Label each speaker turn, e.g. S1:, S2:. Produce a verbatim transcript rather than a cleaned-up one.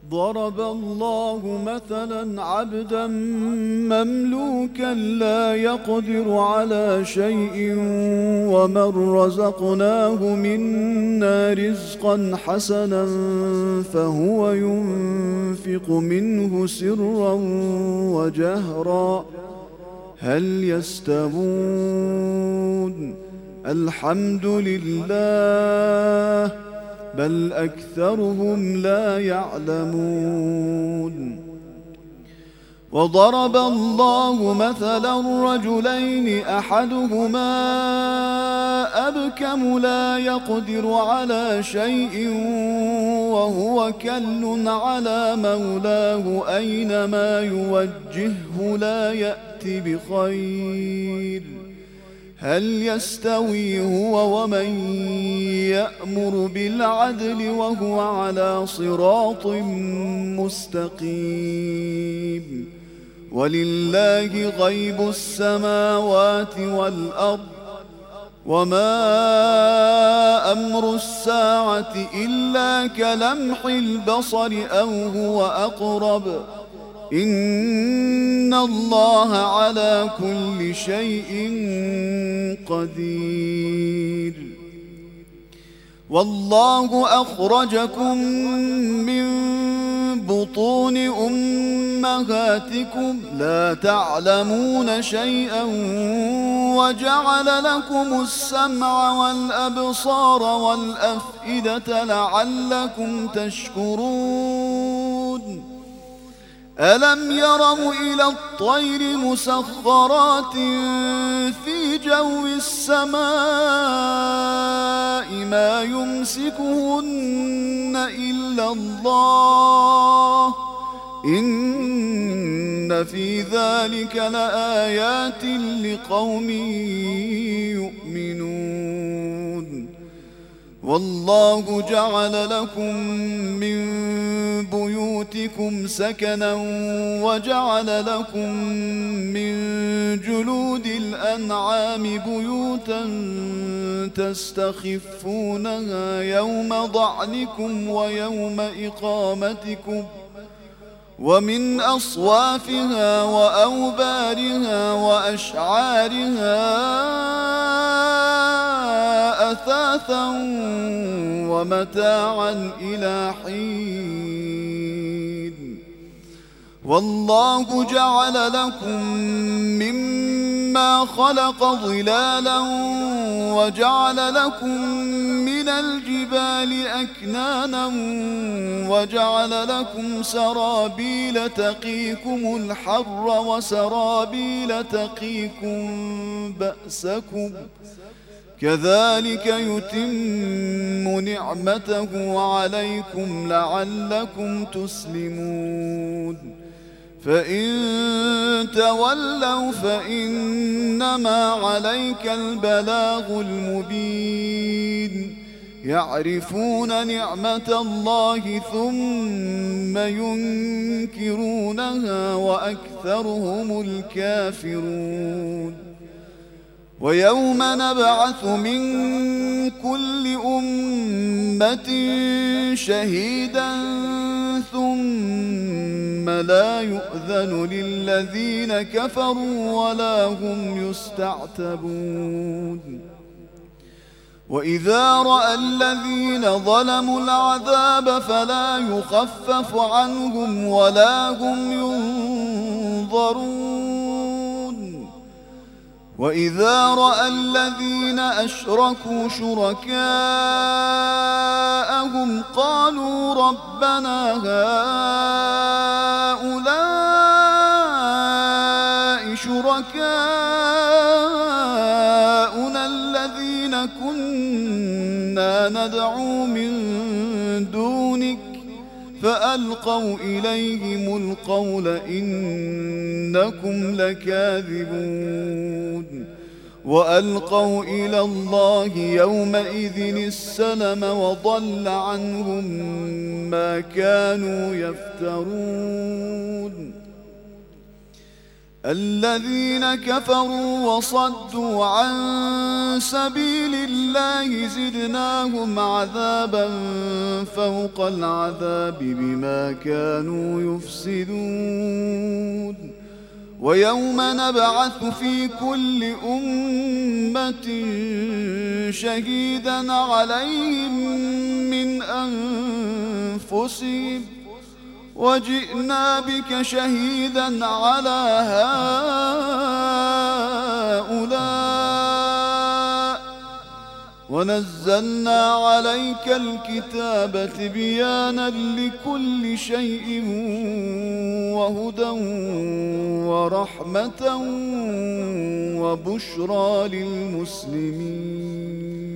S1: ضرب الله مثلا عبدا مملوكا لا يقدر على شيء ومن رزقناه منا رزقا حسنا فهو ينفق منه سرا وجهرا هل يستوون الحمد لله بل أكثرهم لا يعلمون. وضرب الله مثلا رجلين أحدهما أبكم لا يقدر على شيء وهو كل على مولاه أينما يوجهه لا يأتي بخير هل يستوي هو ومن يأمر بالعدل وهو على صراط مستقيم. ولله غيب السماوات والأرض وما أمر الساعة إلا كلمح البصر أو هو أقرب إن الله على كل شيء قدير. والله أخرجكم من بطون أمهاتكم لا تعلمون شيئا وجعل لكم السمع والأبصار والأفئدة لعلكم تشكرون. ألم يروا إلى الطير مسخرات في جو السماء ما يمسكهن إلا الله إن في ذلك لآيات لقوم يؤمنون. والله جعل لكم من بيوتكم سكنا وجعل لكم من جلود الأنعام بيوتا تستخفونها يوم ضعنكم ويوم إقامتكم ومن أصوافها وأوبارها وأشعارها أثاثا ومتاعا إلى حين. والله جعل لكم مما خلق ظلالا وجعل لكم من الجبال أكنانا وجعل لكم سرابيل تقيكم الحر وسرابيل تقيكم بأسكم كذلك يتم نعمته عليكم لعلكم تسلمون. فإن تولوا فإنما عليك البلاغ المبين. يعرفون نعمة الله ثم ينكرونها وأكثرهم الكافرون. ويوم نبعث من كل أمة شهيدا ثم لا يؤذن للذين كفروا ولا هم يستعتبون. وإذا رأى الذين ظلموا العذاب فلا يخفف عنهم ولا هم ينظرون. وإذا رأى الذين أشركوا شركاءهم قالوا ربنا هؤلاء شركاؤنا الذين كنا ندعو من دونك فألقوا إليهم القول إنكم لكاذبون. وألقوا إلى الله يومئذ السلم وضل عنهم ما كانوا يفترون. الذين كفروا وصدوا عن سبيل الله زدناهم عذابا فوق العذاب بما كانوا يفسدون ويوم نبعث في كل أمة شهيدا عليهم من أنفسهم وجئنا بك شهيدا على هؤلاء ونزلنا عليك الكتاب تبيانا لكل شيء وهدى ورحمة وبشرى للمسلمين.